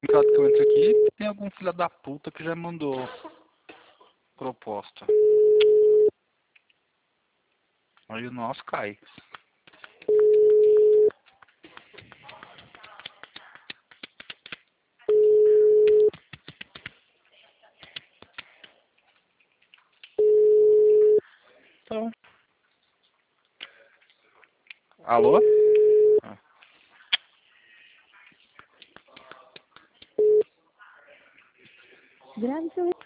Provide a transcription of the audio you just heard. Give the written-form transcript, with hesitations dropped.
Enquanto que eu entro aqui, tem algum filho da puta que já mandou proposta. Aí o nosso cai. Então. Alô? Ah. Grande